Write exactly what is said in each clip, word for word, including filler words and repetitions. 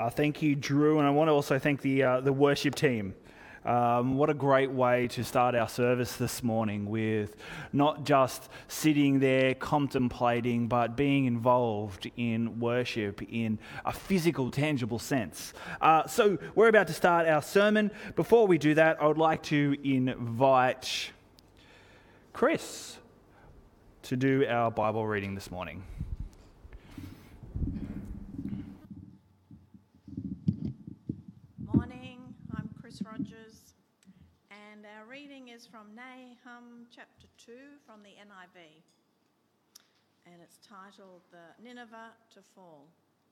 Uh, thank you, Drew, and I want to also thank the uh, the worship team. Um, what a great way to start our service this morning, with not just sitting there contemplating, but being involved in worship in a physical, tangible sense. Uh, so we're about to start our sermon. Before we do that, I would like to invite Chris to do our Bible reading this morning. Rogers, and our reading is from Nahum chapter two from the N I V, and it's titled "The Nineveh to Fall."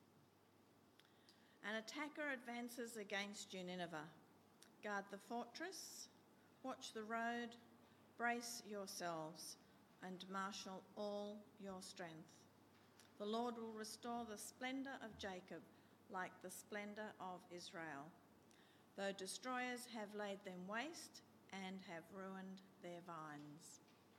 An attacker advances against you, Nineveh. Guard the fortress, watch the road, brace yourselves, and marshal all your strength. The Lord will restore the splendour of Jacob like the splendour of Israel, though destroyers have laid them waste and have ruined their vines.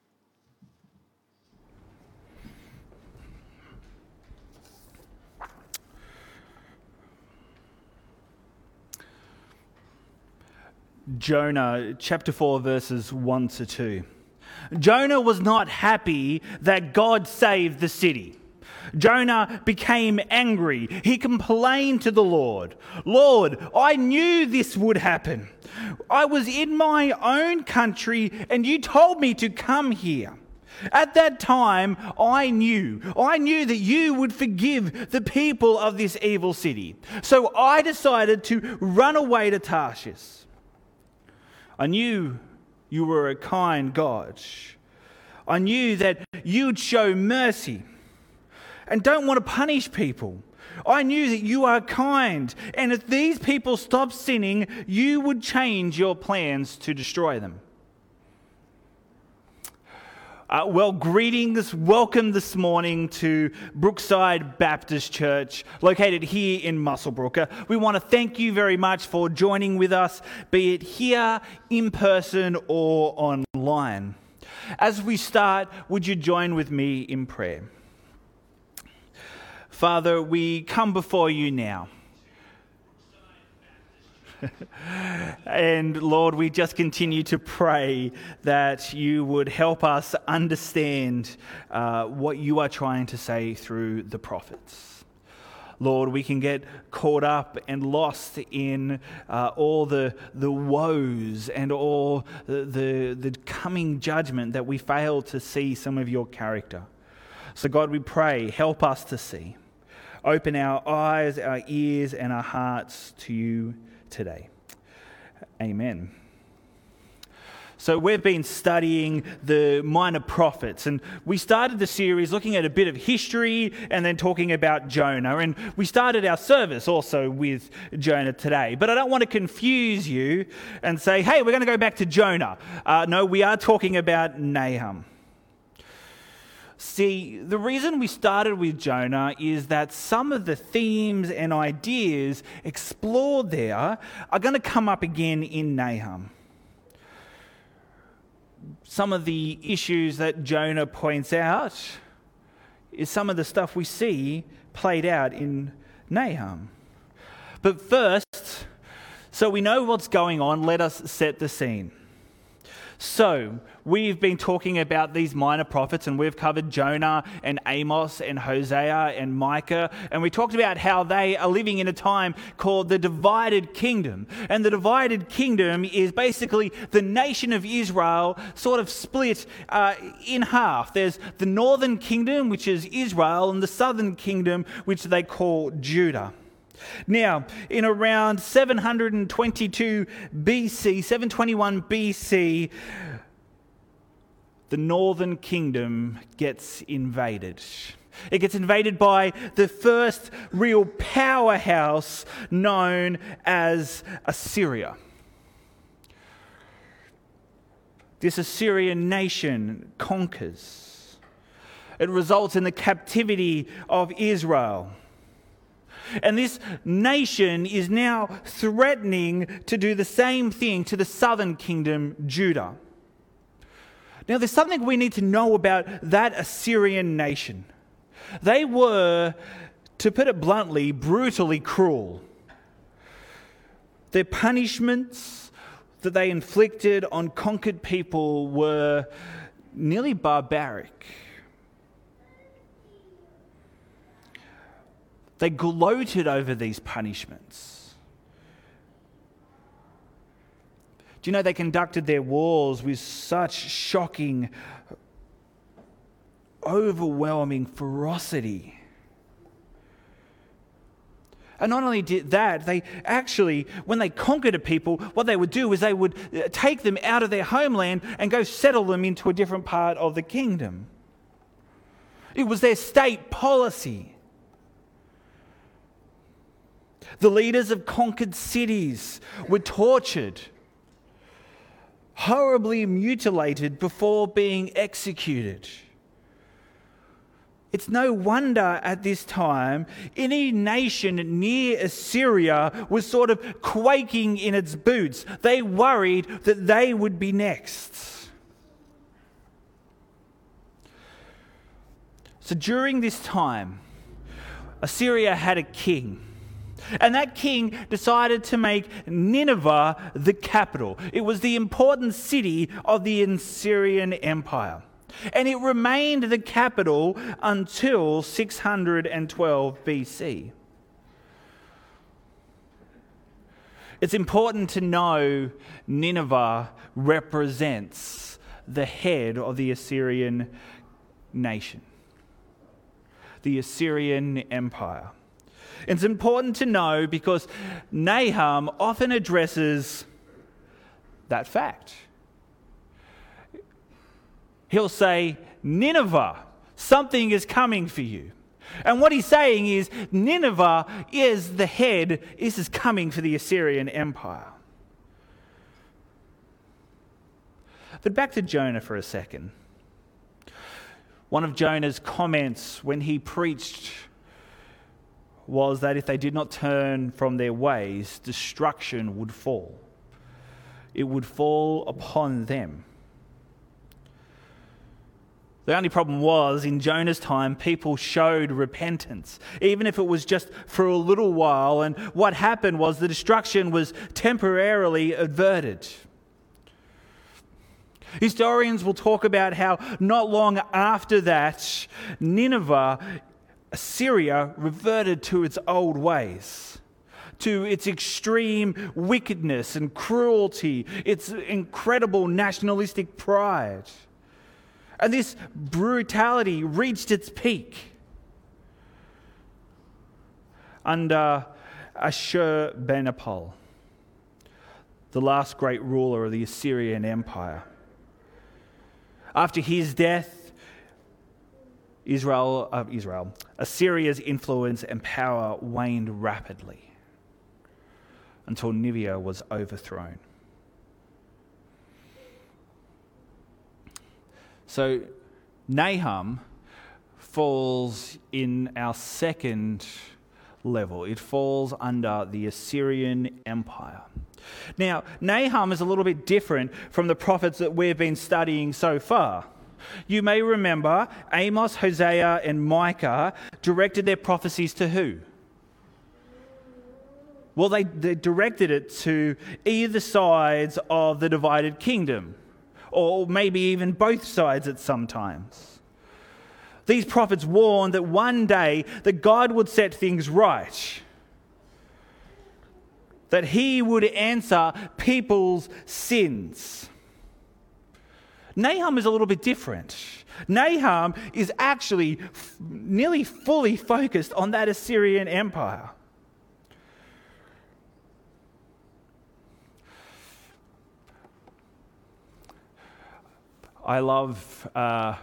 Jonah, chapter four, verses one to two. Jonah was not happy that God saved the city. Jonah became angry. He complained to the Lord. Lord, I knew this would happen. I was in my own country and you told me to come here. At that time, I knew, I knew that you would forgive the people of this evil city. So I decided to run away to Tarshish. I knew you were a kind God. I knew that you'd show mercy and don't want to punish people. I knew that you are kind, and if these people stopped sinning, you would change your plans to destroy them. Uh, well, greetings. Welcome this morning to Brookside Baptist Church, located here in Muswellbrook. We want to thank you very much for joining with us, be it here, in person, or online. As we start, would you join with me in prayer? Father, we come before you now. And Lord, we just continue to pray that you would help us understand uh, what you are trying to say through the prophets. Lord, we can get caught up and lost in uh, all the the woes and all the, the, the coming judgment that we fail to see some of your character. So God, we pray, help us to see. Open our eyes, our ears, and our hearts to you today. Amen. So we've been studying the minor prophets, and we started the series looking at a bit of history and then talking about Jonah. And we started our service also with Jonah today. But I don't want to confuse you and say, hey, we're going to go back to Jonah. Uh, no, we are talking about Nahum. See, the reason we started with Jonah is that some of the themes and ideas explored there are going to come up again in Nahum. Some of the issues that Jonah points out is some of the stuff we see played out in Nahum. But first, so we know what's going on, let us set the scene. So, we've been talking about these minor prophets, and we've covered Jonah and Amos and Hosea and Micah, and we talked about how they are living in a time called the divided kingdom. And the divided kingdom is basically the nation of Israel sort of split uh, in half. There's the northern kingdom, which is Israel, and the southern kingdom, which they call Judah. Now, in around seven hundred twenty-two B C, seven twenty-one B C, the northern kingdom gets invaded. It gets invaded by the first real powerhouse known as Assyria. This Assyrian nation conquers. It results in the captivity of Israel. And this nation is now threatening to do the same thing to the southern kingdom, Judah. Now, there's something we need to know about that Assyrian nation. They were, to put it bluntly, brutally cruel. Their punishments that they inflicted on conquered people were nearly barbaric. They gloated over these punishments. Do you know they conducted their wars with such shocking, overwhelming ferocity? And not only did that, they actually, when they conquered a people, what they would do is they would take them out of their homeland and go settle them into a different part of the kingdom. It was their state policy. The leaders of conquered cities were tortured, horribly mutilated before being executed. It's no wonder at this time any nation near Assyria was sort of quaking in its boots. They worried that they would be next. So during this time, Assyria had a king. And that king decided to make Nineveh the capital. It was the important city of the Assyrian Empire. And it remained the capital until six hundred twelve B C. It's important to know Nineveh represents the head of the Assyrian nation, the Assyrian Empire. It's important to know because Nahum often addresses that fact. He'll say, Nineveh, something is coming for you. And what he's saying is, Nineveh is the head, this is coming for the Assyrian Empire. But back to Jonah for a second. One of Jonah's comments when he preached was that if they did not turn from their ways, destruction would fall. It would fall upon them. The only problem was, in Jonah's time, people showed repentance, even if it was just for a little while. And what happened was the destruction was temporarily averted. Historians will talk about how not long after that, Nineveh, Assyria, reverted to its old ways, to its extreme wickedness and cruelty, its incredible nationalistic pride. And this brutality reached its peak under Ashurbanipal, the last great ruler of the Assyrian Empire. After his death, Israel, uh, Israel, Assyria's influence and power waned rapidly until Nineveh was overthrown. So Nahum falls in our second level. It falls under the Assyrian Empire. Now, Nahum is a little bit different from the prophets that we've been studying so far. You may remember Amos, Hosea, and Micah directed their prophecies to who? Well, they, they directed it to either sides of the divided kingdom, or maybe even both sides at some times. These prophets warned that one day that God would set things right, that he would answer people's sins. Nahum is a little bit different. Nahum is actually f- nearly fully focused on that Assyrian Empire. I love uh,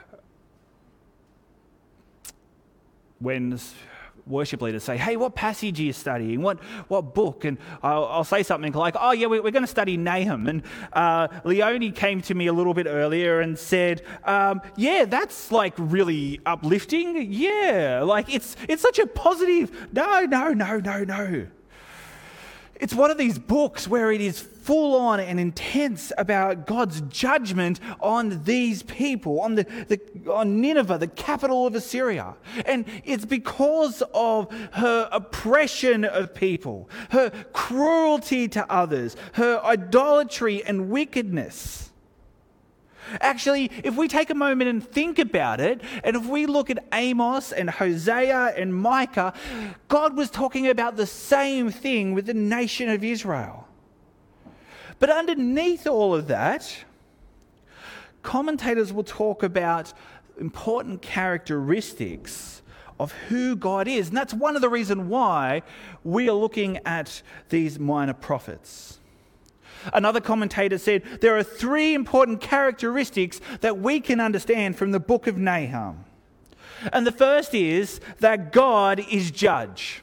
when worship leaders say, hey, what passage are you studying? What what book? And I'll, I'll say something like, oh, yeah, we're, we're going to study Nahum. And uh, Leonie came to me a little bit earlier and said, um, yeah, that's like really uplifting. Yeah, like it's it's such a positive. No, no, no, no, no. It's one of these books where it is full on and intense about God's judgment on these people, on the, the on Nineveh, the capital of Assyria. And it's because of her oppression of people, her cruelty to others, her idolatry and wickedness. Actually, if we take a moment and think about it, and if we look at Amos and Hosea and Micah, God was talking about the same thing with the nation of Israel. But underneath all of that, commentators will talk about important characteristics of who God is. And that's one of the reasons why we are looking at these minor prophets. Another commentator said there are three important characteristics that we can understand from the book of Nahum. And the first is that God is judge.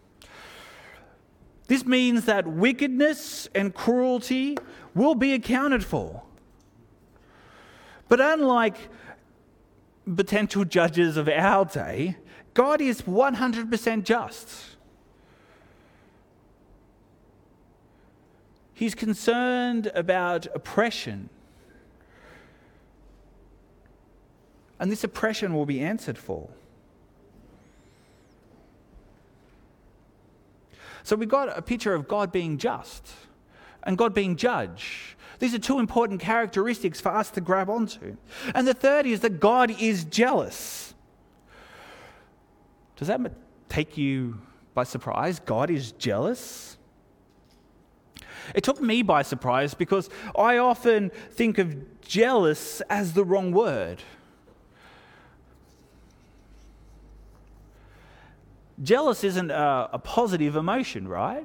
This means that wickedness and cruelty will be accounted for. But unlike potential judges of our day, God is one hundred percent just. He's concerned about oppression. And this oppression will be answered for. So we've got a picture of God being just and God being judge. These are two important characteristics for us to grab onto. And the third is that God is jealous. Does that take you by surprise? God is jealous? It took me by surprise because I often think of jealous as the wrong word. Jealous isn't a, a positive emotion, right?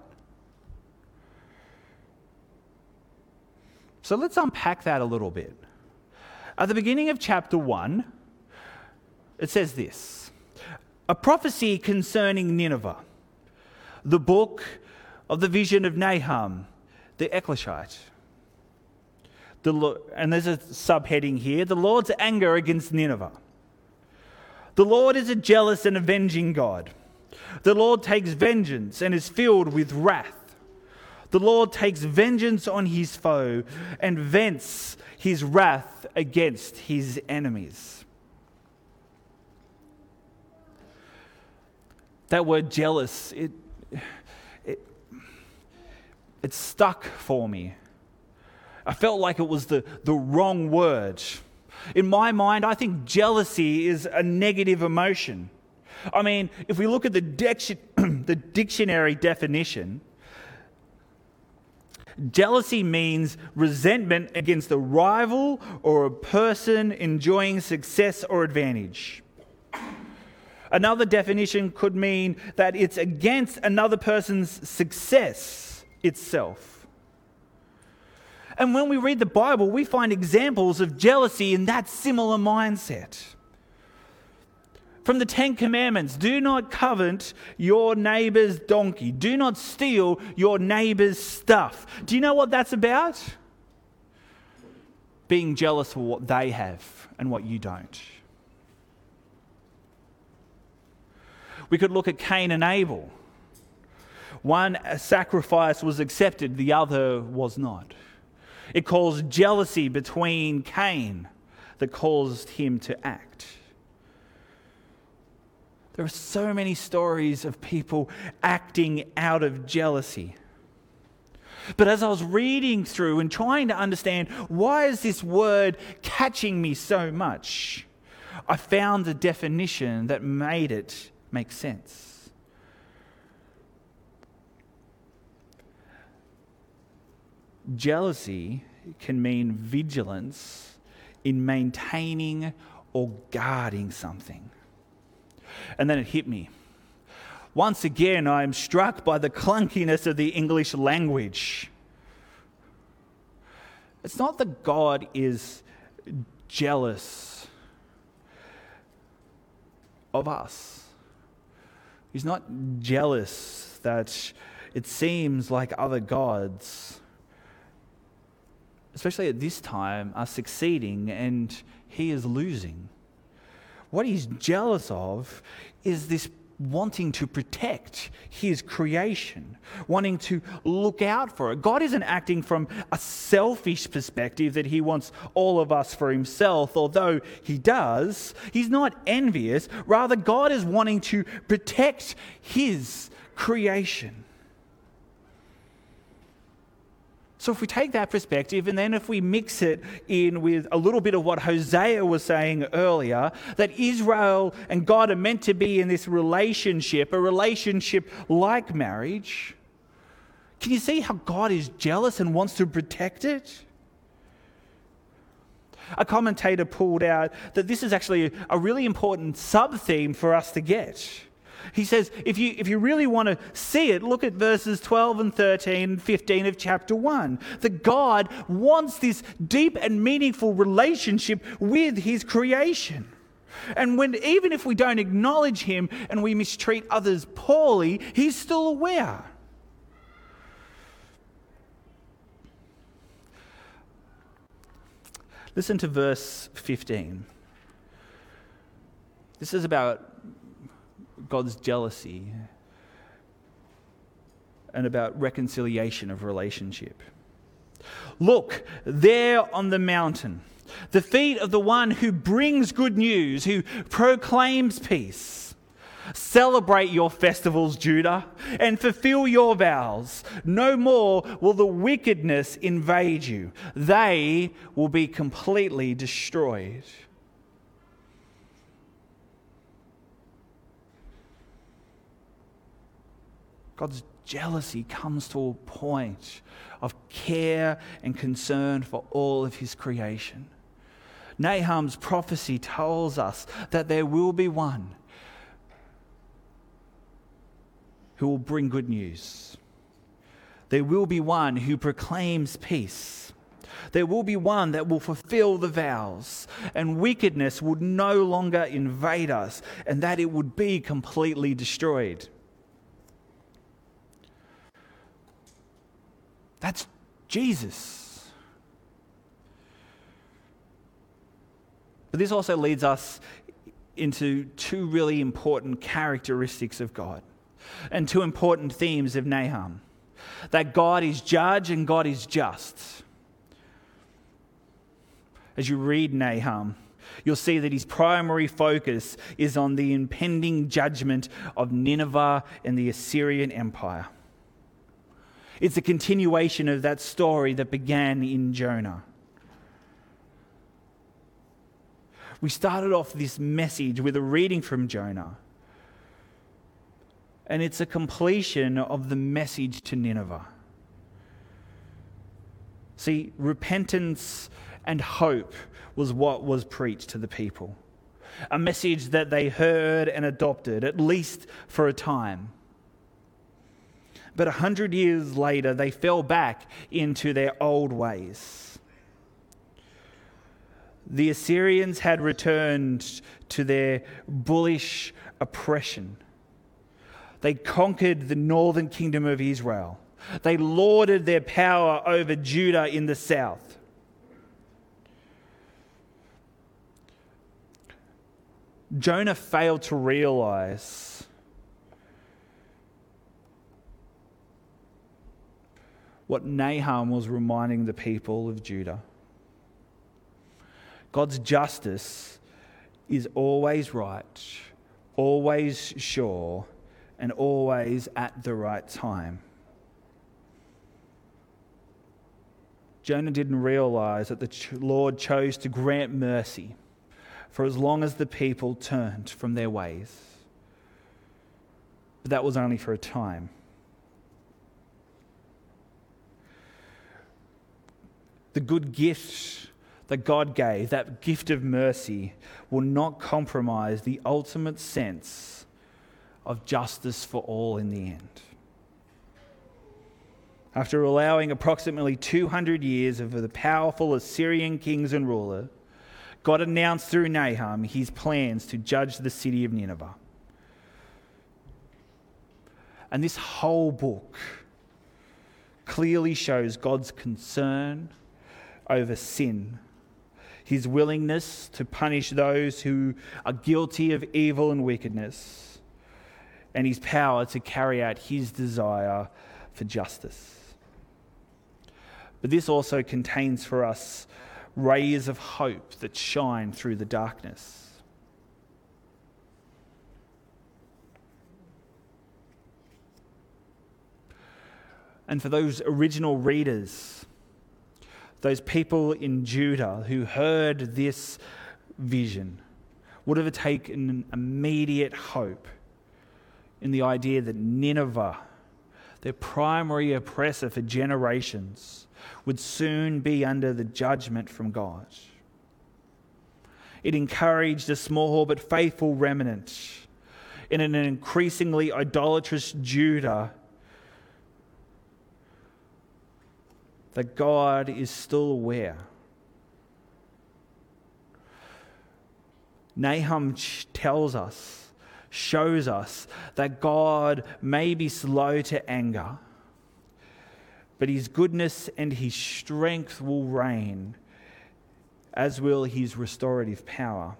So let's unpack that a little bit. At the beginning of chapter one, it says this: a prophecy concerning Nineveh, the book of the vision of Nahum, the Ekleshite. The, and there's a subheading here: the Lord's anger against Nineveh. The Lord is a jealous and avenging God. The Lord takes vengeance and is filled with wrath. The Lord takes vengeance on his foe and vents his wrath against his enemies. That word jealous, it, it, it stuck for me. I felt like it was the, the wrong word. In my mind, I think jealousy is a negative emotion. I mean, if we look at the, dic- the dictionary definition, jealousy means resentment against a rival or a person enjoying success or advantage. Another definition could mean that it's against another person's success itself. And when we read the Bible, we find examples of jealousy in that similar mindset. From the Ten Commandments, do not covet your neighbor's donkey. Do not steal your neighbor's stuff. Do you know what that's about? Being jealous for what they have and what you don't. We could look at Cain and Abel. One sacrifice was accepted, the other was not. It caused jealousy between Cain that caused him to act. There are so many stories of people acting out of jealousy. But as I was reading through and trying to understand why is this word catching me so much, I found a definition that made it make sense. Jealousy can mean vigilance in maintaining or guarding something. And then it hit me. Once again, I am struck by the clunkiness of the English language. It's not that God is jealous of us. He's not jealous that it seems like other gods, especially at this time, are succeeding and he is losing. What he's jealous of is this wanting to protect his creation, wanting to look out for it. God isn't acting from a selfish perspective that he wants all of us for himself, although he does. He's not envious. Rather, God is wanting to protect his creation. So if we take that perspective, and then if we mix it in with a little bit of what Hosea was saying earlier, that Israel and God are meant to be in this relationship, a relationship like marriage, can you see how God is jealous and wants to protect it? A commentator pulled out that this is actually a really important sub-theme for us to get. He says, if you if you really want to see it, look at verses twelve and thirteen and fifteen of chapter one. That God wants this deep and meaningful relationship with his creation. And when even if we don't acknowledge him and we mistreat others poorly, he's still aware. Listen to verse fifteen. This is about God's jealousy and about reconciliation of relationship. Look, there on the mountain, the feet of the one who brings good news, who proclaims peace. Celebrate your festivals, Judah, and fulfill your vows. No more will the wickedness invade you. They will be completely destroyed. God's jealousy comes to a point of care and concern for all of his creation. Nahum's prophecy tells us that there will be one who will bring good news. There will be one who proclaims peace. There will be one that will fulfill the vows, and wickedness would no longer invade us, and that it would be completely destroyed. That's Jesus. But this also leads us into two really important characteristics of God and two important themes of Nahum. That God is judge and God is just. As you read Nahum, you'll see that his primary focus is on the impending judgment of Nineveh and the Assyrian Empire. It's a continuation of that story that began in Jonah. We started off this message with a reading from Jonah, and it's a completion of the message to Nineveh. See, repentance and hope was what was preached to the people, a message that they heard and adopted, at least for a time. But a hundred years later, they fell back into their old ways. The Assyrians had returned to their bullish oppression. They conquered the northern kingdom of Israel. They lorded their power over Judah in the south. Jonah failed to realize what Nahum was reminding the people of Judah. God's justice is always right, always sure, and always at the right time. Jonah didn't realize that the Lord chose to grant mercy for as long as the people turned from their ways. But that was only for a time. The good gift that God gave, that gift of mercy, will not compromise the ultimate sense of justice for all in the end. After allowing approximately two hundred years of the powerful Assyrian kings and ruler, God announced through Nahum his plans to judge the city of Nineveh. And this whole book clearly shows God's concern over sin, his willingness to punish those who are guilty of evil and wickedness, and his power to carry out his desire for justice. But this also contains for us rays of hope that shine through the darkness. And for those original readers, those people in Judah who heard this vision, would have taken immediate hope in the idea that Nineveh, their primary oppressor for generations, would soon be under the judgment from God. It encouraged a small but faithful remnant in an increasingly idolatrous Judah that God is still aware. Nahum tells us, shows us that God may be slow to anger, but his goodness and his strength will reign, as will his restorative power.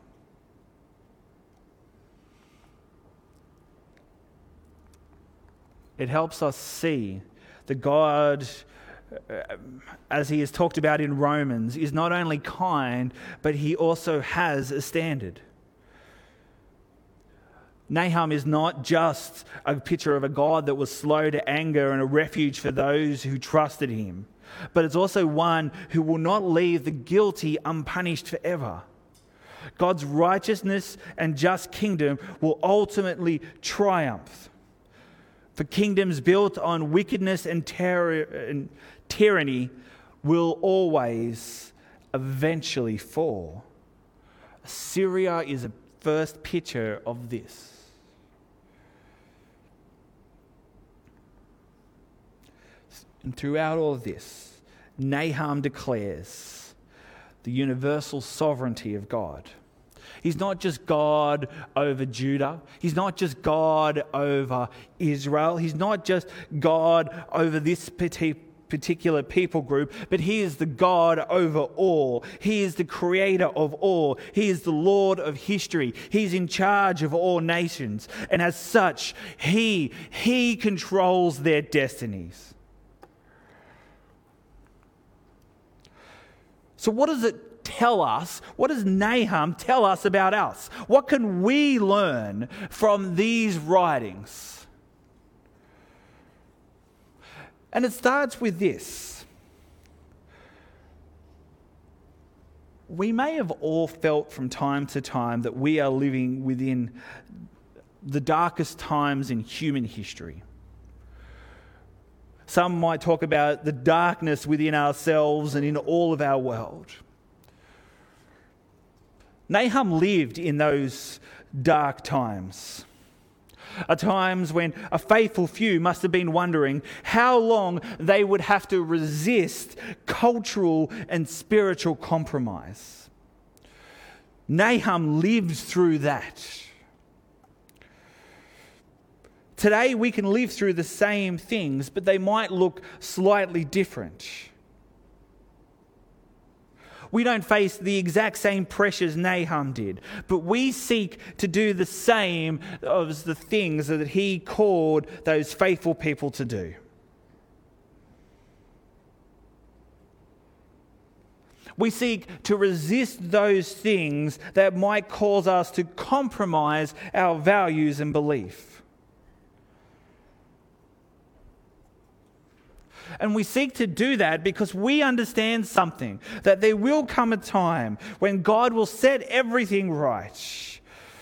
It helps us see that God, as he is talked about in Romans, is not only kind, but he also has a standard. Nahum is not just a picture of a God that was slow to anger and a refuge for those who trusted him, but it's also one who will not leave the guilty unpunished forever. God's righteousness and just kingdom will ultimately triumph. For kingdoms built on wickedness and, terror, and tyranny will always eventually fall. Assyria is a first picture of this. And throughout all of this, Nahum declares the universal sovereignty of God. He's not just God over Judah. He's not just God over Israel. He's not just God over this particular people group, but he is the God over all. He is the creator of all. He is the Lord of history. He's in charge of all nations. And as such, he, he controls their destinies. So what does it tell us? What does Nahum tell us about us? What can we learn from these writings? And it starts with this. We may have all felt from time to time that we are living within the darkest times in human history. Some might talk about the darkness within ourselves and in all of our world. Nahum lived in those dark times. At times when a faithful few must have been wondering how long they would have to resist cultural and spiritual compromise. Nahum lived through that. Today we can live through the same things, but they might look slightly different. We don't face the exact same pressures Nahum did, but we seek to do the same as the things that he called those faithful people to do. We seek to resist those things that might cause us to compromise our values and belief. And we seek to do that because we understand something, that there will come a time when God will set everything right.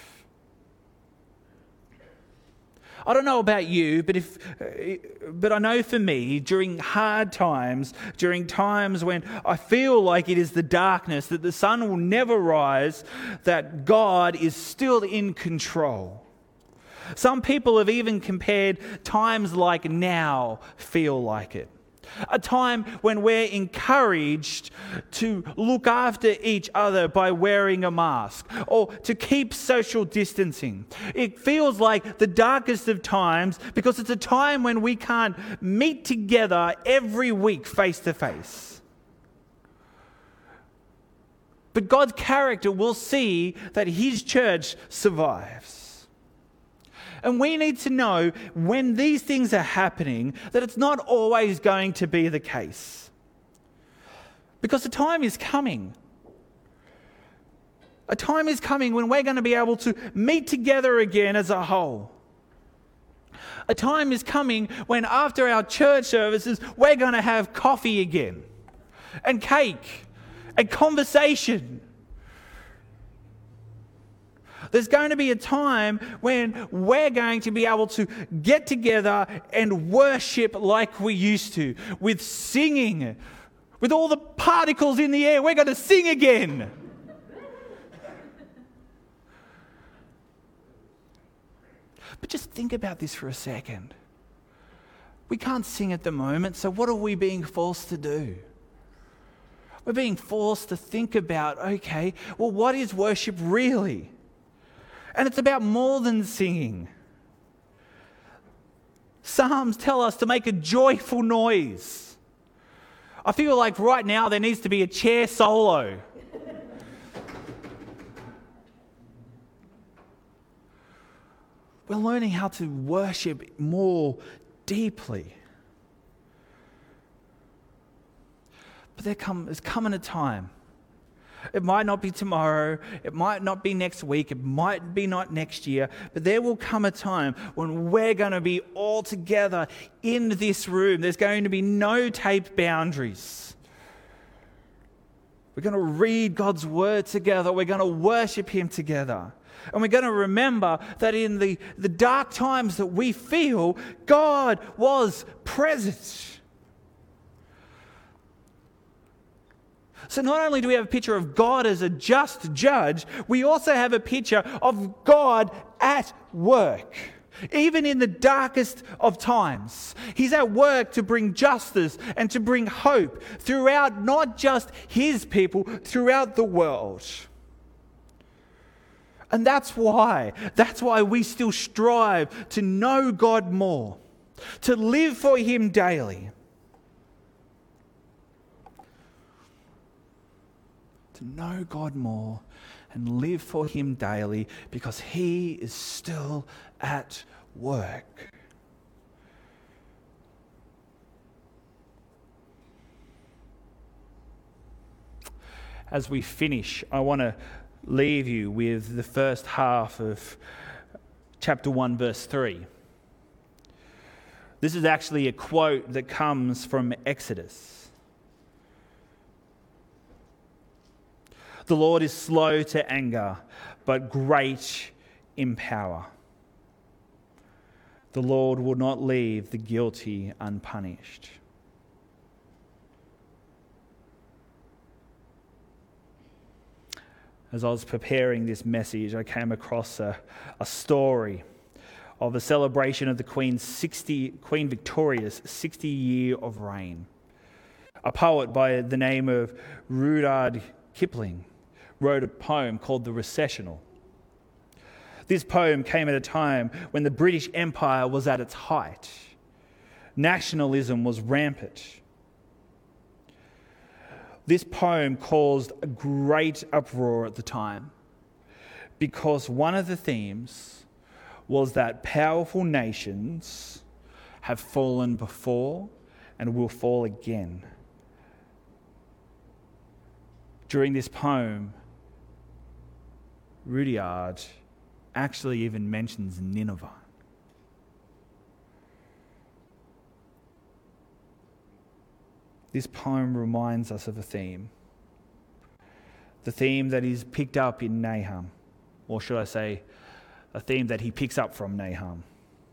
I don't know about you, but if, but I know for me, during hard times, during times when I feel like it is the darkness, that the sun will never rise, that God is still in control. Some people have even compared times like now feel like it. A time when we're encouraged to look after each other by wearing a mask or to keep social distancing. It feels like the darkest of times because it's a time when we can't meet together every week face to face. But God's character will see that his church survives. And we need to know when these things are happening that it's not always going to be the case. Because the time is coming. A time is coming when we're going to be able to meet together again as a whole. A time is coming when after our church services, we're going to have coffee again, and cake, and conversation. There's going to be a time when we're going to be able to get together and worship like we used to, with singing, with all the particles in the air. We're going to sing again. But just think about this for a second. We can't sing at the moment, so what are we being forced to do? We're being forced to think about, okay, well, what is worship really? And it's about more than singing. Psalms tell us to make a joyful noise. I feel like right now there needs to be a chair solo. We're learning how to worship more deeply. But there come, there's coming a time. It might not be tomorrow, it might not be next week, it might be not next year, but there will come a time when we're going to be all together in this room. There's going to be no taped boundaries. We're going to read God's word together. We're going to worship Him together. And we're going to remember that in the, the dark times that we feel, God was present. So not only do we have a picture of God as a just judge, we also have a picture of God at work. Even in the darkest of times, He's at work to bring justice and to bring hope throughout not just His people, throughout the world. And that's why, that's why we still strive to know God more, to live for Him daily. To know God more and live for Him daily because He is still at work. As we finish, I want to leave you with the first half of chapter one, verse three. This is actually a quote that comes from Exodus. The Lord is slow to anger, but great in power. The Lord will not leave the guilty unpunished. As I was preparing this message, I came across a, a story of a celebration of the Queen's sixty, Queen Victoria's sixty year of reign. A poet by the name of Rudyard Kipling wrote a poem called The Recessional. This poem came at a time when the British Empire was at its height. Nationalism was rampant. This poem caused a great uproar at the time because one of the themes was that powerful nations have fallen before and will fall again. During this poem, Rudyard actually even mentions Nineveh. This poem reminds us of a theme. The theme that is picked up in Nahum, or should I say, a theme that he picks up from Nahum.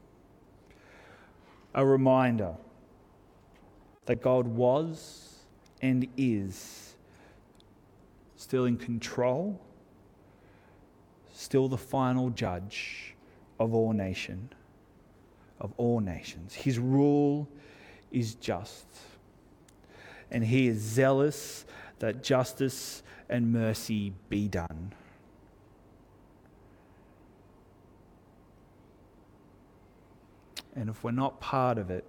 A reminder that God was and is still in control, still the final judge of all nation, of all nations. His rule is just. And He is zealous that justice and mercy be done. And if we're not part of it,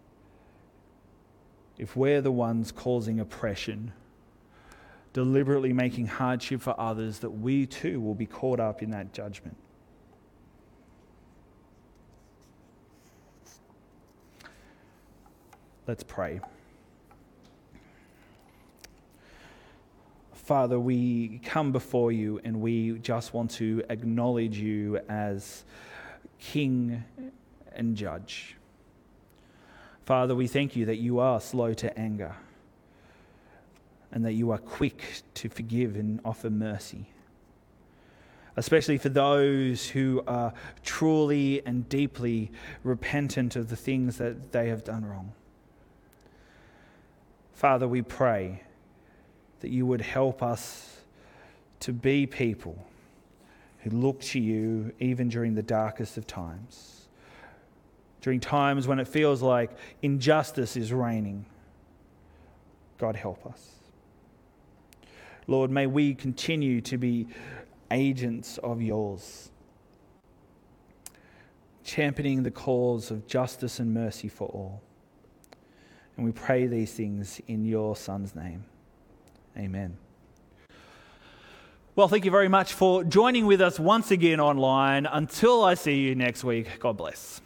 if we're the ones causing oppression, deliberately making hardship for others, that we too will be caught up in that judgment. Let's pray. Father, we come before you and we just want to acknowledge you as King and Judge. Father, we thank you that you are slow to anger and that you are quick to forgive and offer mercy, especially for those who are truly and deeply repentant of the things that they have done wrong. Father, we pray that you would help us to be people who look to you even during the darkest of times, during times when it feels like injustice is reigning. God, help us. Lord, may we continue to be agents of yours, championing the cause of justice and mercy for all. And we pray these things in your Son's name. Amen. Well, thank you very much for joining with us once again online. Until I see you next week, God bless.